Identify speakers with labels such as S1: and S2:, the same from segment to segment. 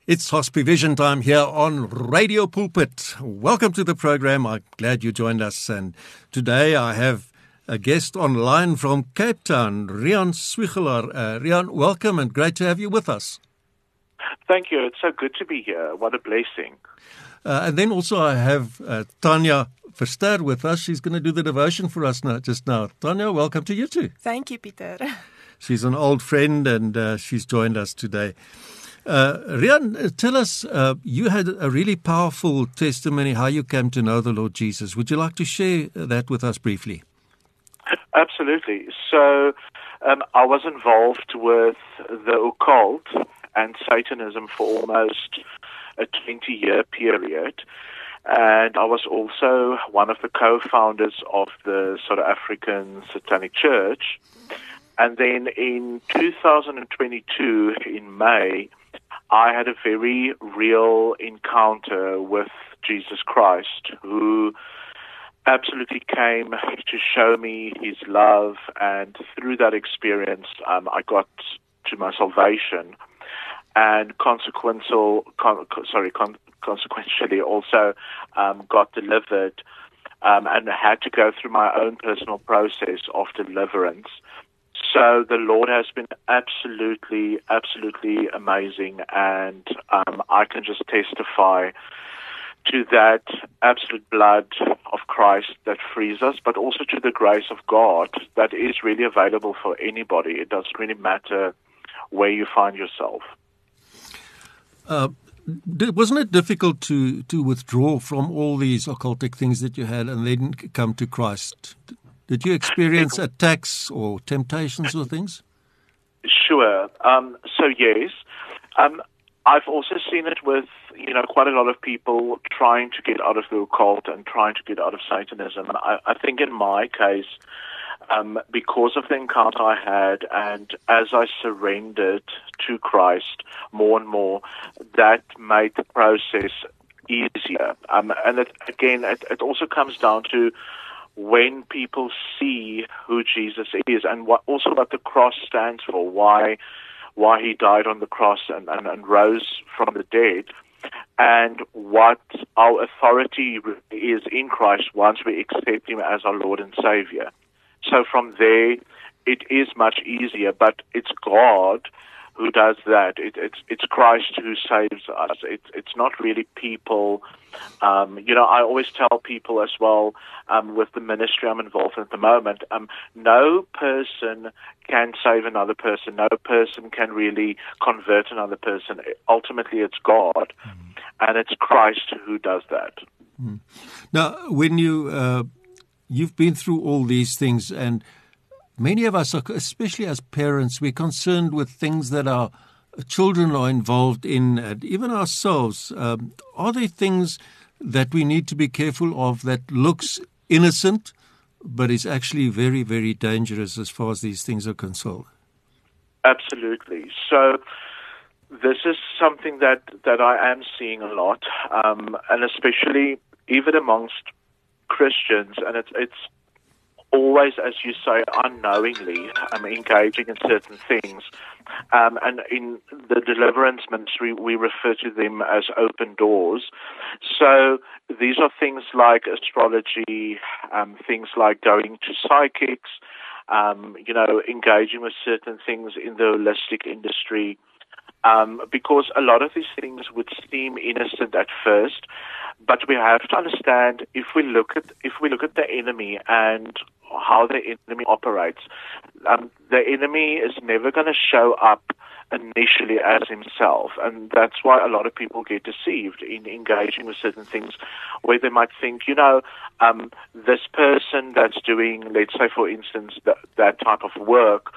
S1: It's Hospivision time here on Radio Pulpit. Welcome to the program. I'm glad you joined us. And today I have a guest online from Cape Town, Rian Swiegelaar. Rian, welcome and great to have you with us.
S2: Thank you. It's so good to be here. What a blessing.
S1: And then also I have Tanya Verster with us. She's going to do the devotion for us just now. Tanya, welcome to you too.
S3: Thank you, Peter.
S1: She's an old friend and she's joined us today. Rian, tell us, you had a really powerful testimony how you came to know the Lord Jesus. Would you like to share that with us briefly?
S2: Absolutely. So I was involved with the occult and Satanism for almost a 20-year period. And I was also one of the co-founders of the South African Satanic Church. And then in 2022, in May, I had a very real encounter with Jesus Christ, who absolutely came to show me his love. And through that experience, I got to my salvation. And consequentially also got delivered and had to go through my own personal process of deliverance. So the Lord has been absolutely amazing, and I can just testify to that absolute blood of Christ that frees us, but also to the grace of God that is really available for anybody. It doesn't really matter where you find yourself.
S1: Wasn't it difficult to withdraw from all these occultic things that you had and then come to Christ? Did you experience attacks or temptations or things?
S2: Sure. So yes, I've also seen it with quite a lot of people trying to get out of the occult and trying to get out of Satanism. And I think in my case, because of the encounter I had, and as I surrendered to Christ more and more, that made the process easier. And it also comes down to when people see who Jesus is and what the cross stands for, why he died on the cross and rose from the dead, and what our authority is in Christ once we accept him as our Lord and Savior. So from there, it is much easier, but it's God who does that. It's Christ who saves us. It's not really people. I always tell people as well, with the ministry I'm involved in at the moment, no person can save another person. No person can really convert another person. Ultimately, it's God, and it's Christ who does that.
S1: Now, when you've been through all these things, and many of us, especially as parents, we're concerned with things that our children are involved in, and even ourselves. Are there things that we need to be careful of that looks innocent, but is actually very, very dangerous as far as these things are concerned?
S2: Absolutely. So this is something that I am seeing a lot, and especially even amongst Christians, and it's always, as you say, unknowingly engaging in certain things. And in the deliverance ministry, we refer to them as open doors. So these are things like astrology, things like going to psychics, engaging with certain things in the holistic industry. Because a lot of these things would seem innocent at first, but we have to understand if we look at the enemy and how the enemy operates, the enemy is never going to show up initially as himself, and that's why a lot of people get deceived in engaging with certain things, where they might think, this person that's doing, let's say, for instance, that type of work.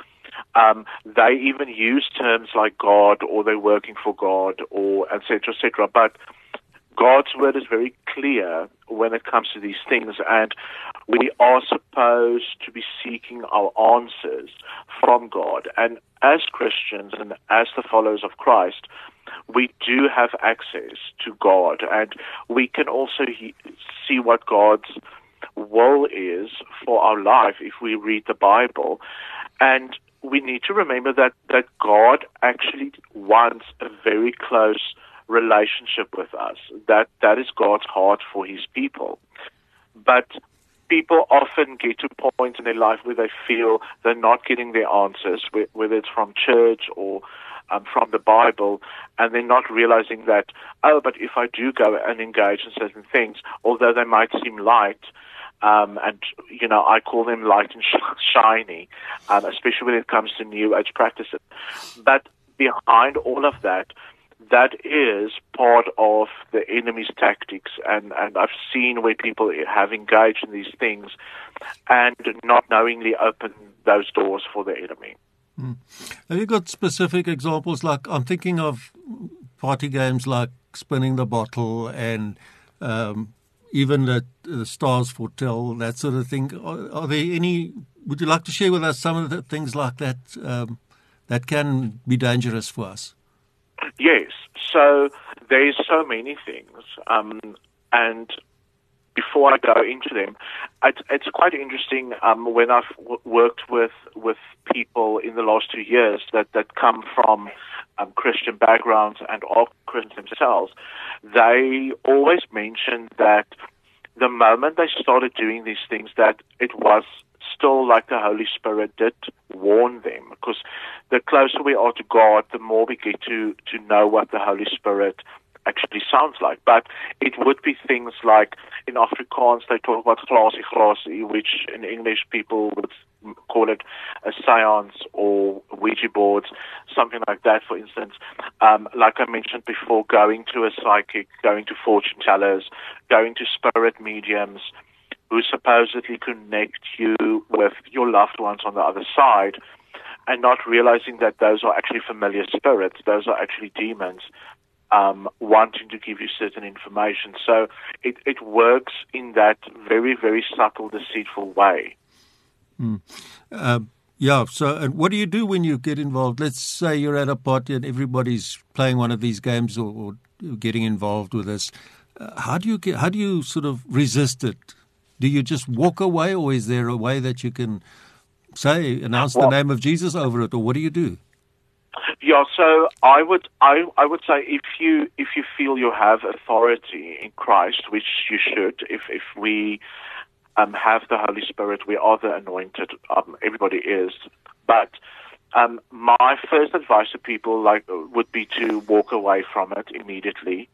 S2: They even use terms like God, or they're working for God, or et cetera, but God's word is very clear when it comes to these things, and we are supposed to be seeking our answers from God. And as Christians and as the followers of Christ, we do have access to God, and we can also see what God's will is for our life if we read the Bible. And we need to remember that God actually wants a very close relationship with us. That is God's heart for his people. But people often get to a point in their life where they feel they're not getting their answers, whether it's from church or from the Bible, and they're not realizing that, but if I do go and engage in certain things, although they might seem light, and, I call them light and shiny, especially when it comes to New Age practices. But behind all of that is part of the enemy's tactics, and I've seen where people have engaged in these things and not knowingly open those doors for the enemy.
S1: Have you got specific examples? Like, I'm thinking of party games like spinning the bottle and even the stars foretell, that sort of thing. Are there any? Would you like to share with us some of the things like that that can be dangerous for us?
S2: Yes. So there's so many things, and before I go into them, it's quite interesting when I've worked with people in the last 2 years that come from Christian backgrounds and are Christians themselves. They always mention that the moment they started doing these things, that it was still like the Holy Spirit did warn them, because the closer we are to God, the more we get to know what the Holy Spirit actually sounds like. But it would be things like, in Afrikaans they talk about glasie, which in English people would call it a seance or Ouija boards, something like that, for instance. Like I mentioned before, going to a psychic, going to fortune tellers, going to spirit mediums who supposedly connect you with your loved ones on the other side, and not realizing that those are actually familiar spirits, those are actually demons wanting to give you certain information. So it works in that very, very subtle, deceitful way.
S1: So and what do you do when you get involved? Let's say you're at a party and everybody's playing one of these games or getting involved with this. How do you sort of resist it? Do you just walk away, or is there a way that you can announce the name of Jesus over it, or what do you do?
S2: Yeah, so I would say if you feel you have authority in Christ, which you should, if we have the Holy Spirit, we are the anointed. Everybody is, but my first advice to people would be to walk away from it immediately,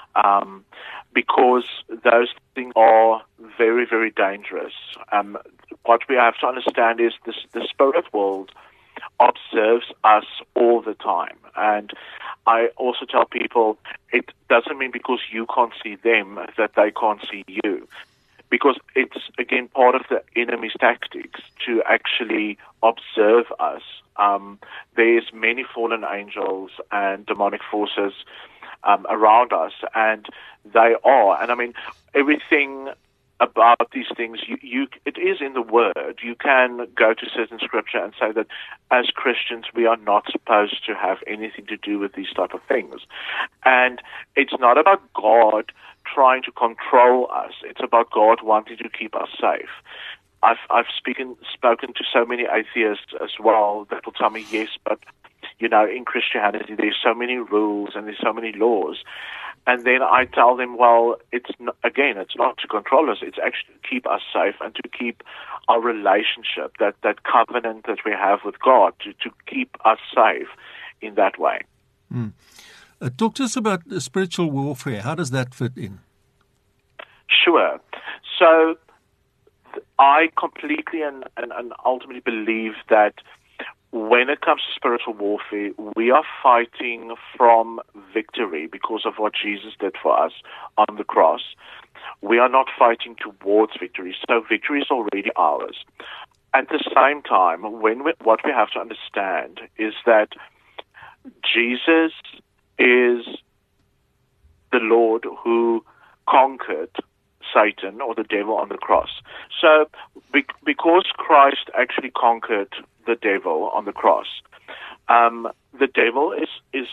S2: because those things are very, very dangerous. What we have to understand is the spirit world observes us all the time. And I also tell people it doesn't mean because you can't see them that they can't see you. Because it's, again, part of the enemy's tactics to actually observe us. There's many fallen angels and demonic forces around us, and they are. And I mean, everything about these things, it is in the Word. You can go to certain scripture and say that as Christians we are not supposed to have anything to do with these type of things. And it's not about God trying to control us. It's about God wanting to keep us safe. I've spoken to so many atheists as well that will tell me, yes, but in Christianity there's so many rules and there's so many laws. And then I tell them, well, it's not to control us. It's actually to keep us safe and to keep our relationship, that covenant that we have with God, to keep us safe in that way.
S1: Talk to us about spiritual warfare. How does that fit in?
S2: Sure. So I completely and ultimately believe that when it comes to spiritual warfare, we are fighting from victory because of what Jesus did for us on the cross. We are not fighting towards victory. So victory is already ours. At the same time, what we have to understand is that Jesus is the Lord who conquered Satan or the devil on the cross. So because Christ actually conquered the devil on the cross, the devil is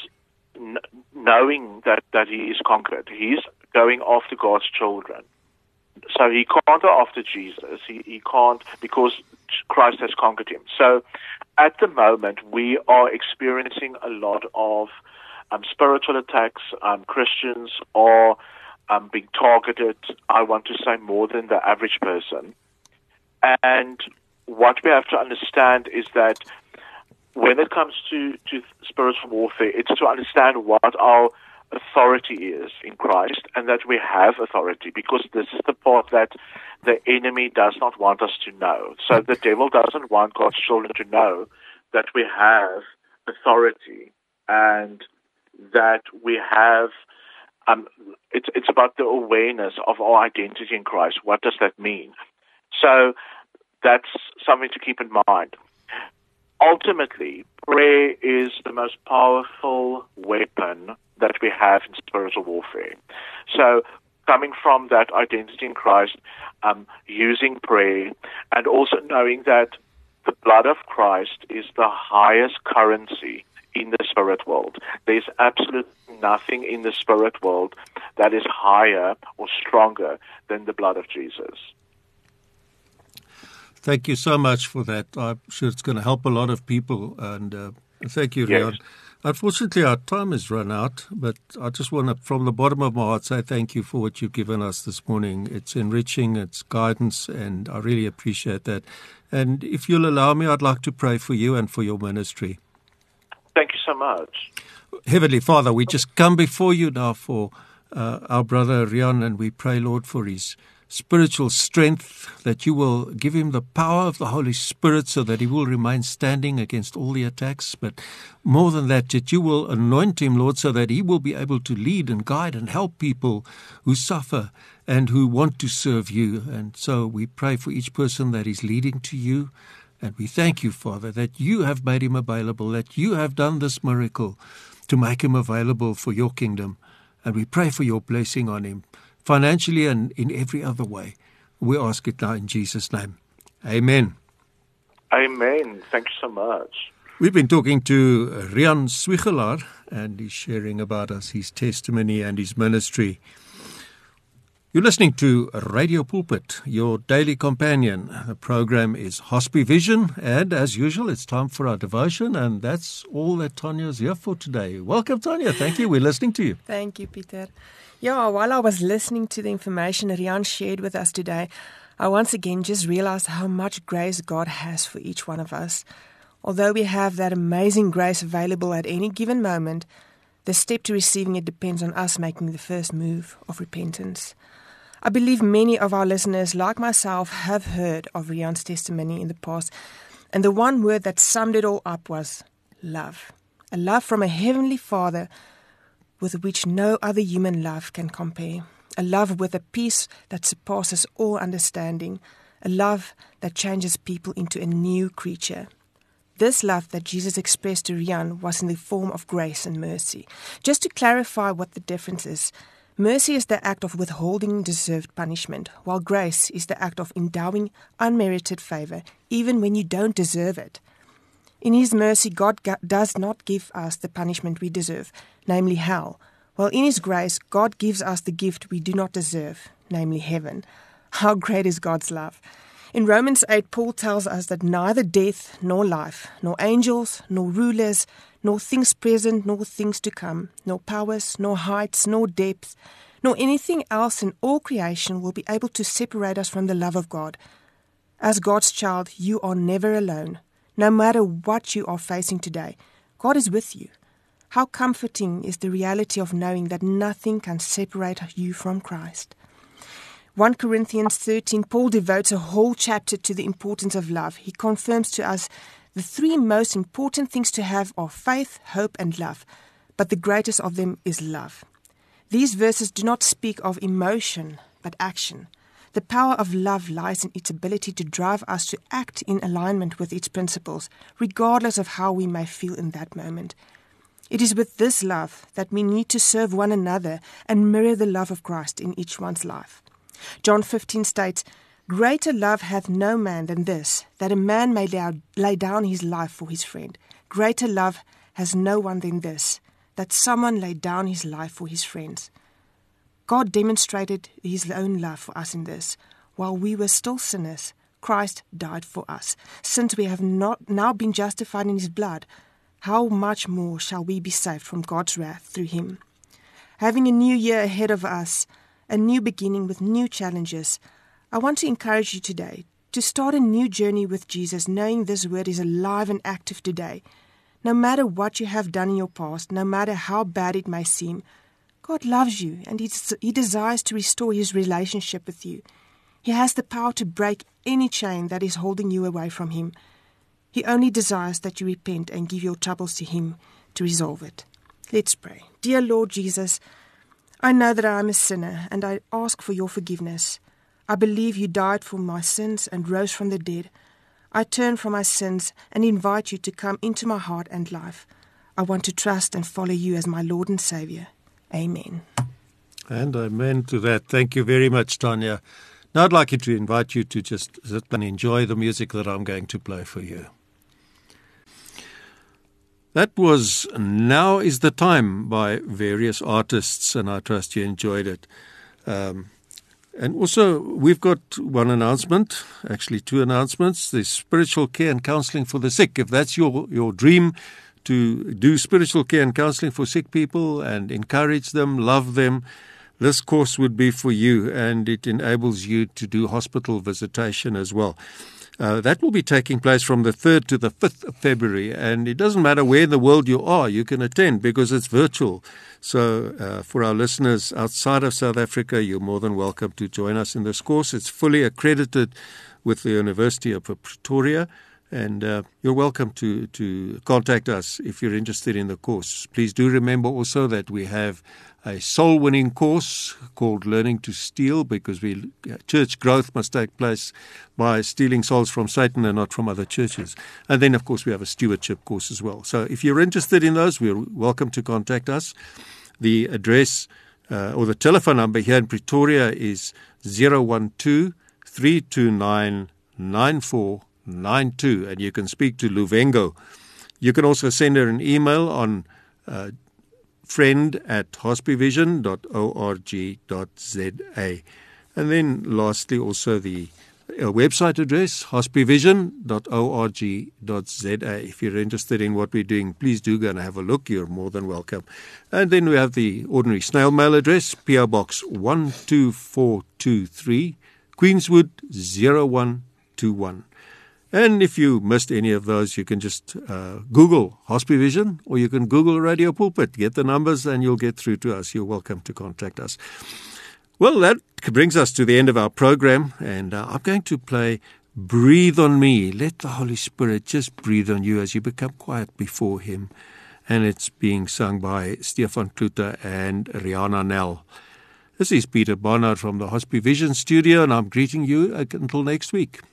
S2: knowing that he is conquered. He's going after God's children. So he can't go after Jesus. He can't, because Christ has conquered him. So at the moment, we are experiencing a lot of spiritual attacks, Christians are being targeted, I want to say, more than the average person. And what we have to understand is that when it comes to spiritual warfare, it's to understand what our authority is in Christ, and that we have authority, because this is the part that the enemy does not want us to know. So the devil doesn't want God's children to know that we have authority and that we have, it's about the awareness of our identity in Christ. What does that mean? So that's something to keep in mind. Ultimately, prayer is the most powerful weapon that we have in spiritual warfare. So coming from that identity in Christ, using prayer, and also knowing that the blood of Christ is the highest currency in the spirit world. There's absolutely nothing in the spirit world that is higher or stronger than the blood of Jesus.
S1: Thank you so much for that. I'm sure it's going to help a lot of people. And thank you, Rian.
S2: Yes.
S1: Unfortunately, our time has run out, but I just want to, from the bottom of my heart, say thank you for what you've given us this morning. It's enriching, it's guidance, and I really appreciate that. And if you'll allow me, I'd like to pray for you and for your ministry.
S2: Thank you so much.
S1: Heavenly Father, we just come before you now for our brother Rian, and we pray, Lord, for his spiritual strength, that you will give him the power of the Holy Spirit so that he will remain standing against all the attacks. But more than that you will anoint him, Lord, so that he will be able to lead and guide and help people who suffer and who want to serve you. And so we pray for each person that is leading to you. And we thank you, Father, that you have made him available, that you have done this miracle to make him available for your kingdom. And we pray for your blessing on him, financially and in every other way. We ask it now in Jesus' name. Amen.
S2: Amen. Thank you so much.
S1: We've been talking to Rian Swiegelaar, and he's sharing about us his testimony and his ministry. You're listening to Radio Pulpit, your daily companion. The program is Hospivision, and as usual, it's time for our devotion, and that's all that Tanya's here for today. Welcome, Tanya. Thank you. We're listening to you.
S3: Thank you, Peter. Yeah, while I was listening to the information Rian shared with us today, I once again just realized how much grace God has for each one of us. Although we have that amazing grace available at any given moment, the step to receiving it depends on us making the first move of repentance. I believe many of our listeners, like myself, have heard of Rian's testimony in the past, and the one word that summed it all up was love. A love from a heavenly Father with which no other human love can compare. A love with a peace that surpasses all understanding. A love that changes people into a new creature. This love that Jesus expressed to Rian was in the form of grace and mercy. Just to clarify what the difference is, mercy is the act of withholding deserved punishment, while grace is the act of endowing unmerited favor, even when you don't deserve it. In His mercy, God does not give us the punishment we deserve, namely hell, while in His grace, God gives us the gift we do not deserve, namely heaven. How great is God's love! In Romans 8, Paul tells us that neither death nor life, nor angels, nor rulers, nor things present, nor things to come, nor powers, nor heights, nor depths, nor anything else in all creation will be able to separate us from the love of God. As God's child, you are never alone. No matter what you are facing today, God is with you. How comforting is the reality of knowing that nothing can separate you from Christ. 1 Corinthians 13, Paul devotes a whole chapter to the importance of love. He confirms to us the three most important things to have are faith, hope, and love, but the greatest of them is love. These verses do not speak of emotion, but action. The power of love lies in its ability to drive us to act in alignment with its principles, regardless of how we may feel in that moment. It is with this love that we need to serve one another and mirror the love of Christ in each one's life. John 15 states, "Greater love hath no man than this, that a man may lay down his life for his friend. Greater love has no one than this, that someone lay down his life for his friends." God demonstrated His own love for us in this. While we were still sinners, Christ died for us. Since we have not now been justified in His blood, how much more shall we be saved from God's wrath through him? Having a new year ahead of us, a new beginning with new challenges, I want to encourage you today to start a new journey with Jesus, knowing this word is alive and active today. No matter what you have done in your past, no matter how bad it may seem, God loves you and He desires to restore His relationship with you. He has the power to break any chain that is holding you away from Him. He only desires that you repent and give your troubles to Him to resolve it. Let's pray. Dear Lord Jesus, I know that I am a sinner and I ask for your forgiveness. I believe you died for my sins and rose from the dead. I turn from my sins and invite you to come into my heart and life. I want to trust and follow you as my Lord and Savior. Amen.
S1: And amen to that. Thank you very much, Tanya. Now I'd like to invite you to just sit and enjoy the music that I'm going to play for you. That was Now Is the Time by various artists, and I trust you enjoyed it. And also, we've got one announcement, actually two announcements. There's spiritual care and counseling for the sick. If that's your dream, to do spiritual care and counseling for sick people and encourage them, love them, this course would be for you, and it enables you to do hospital visitation as well. That will be taking place from the 3rd to the 5th of February, and it doesn't matter where in the world you are, you can attend because it's virtual. So for our listeners outside of South Africa, you're more than welcome to join us in this course. It's fully accredited with the University of Pretoria, and you're welcome to contact us if you're interested in the course. Please do remember also that we have a soul-winning course called Learning to Steal, because church growth must take place by stealing souls from Satan and not from other churches. And then, of course, we have a stewardship course as well. So if you're interested in those, we're welcome to contact us. The address or the telephone number here in Pretoria is 012-329-9492, and you can speak to Luvengo. You can also send her an email on friend@hospivision.org.za. And then lastly, also the website address, hospivision.org.za. If you're interested in what we're doing, please do go and have a look. You're more than welcome. And then we have the ordinary snail mail address, PO Box 12423, Queenswood 0121. And if you missed any of those, you can just Google Hospivision, or you can Google Radio Pulpit. Get the numbers and you'll get through to us. You're welcome to contact us. Well, that brings us to the end of our program, and I'm going to play Breathe on Me. Let the Holy Spirit just breathe on you as you become quiet before Him. And it's being sung by Stefan Kluter and Rihanna Nell. This is Peter Barnard from the Hospivision studio, and I'm greeting you until next week.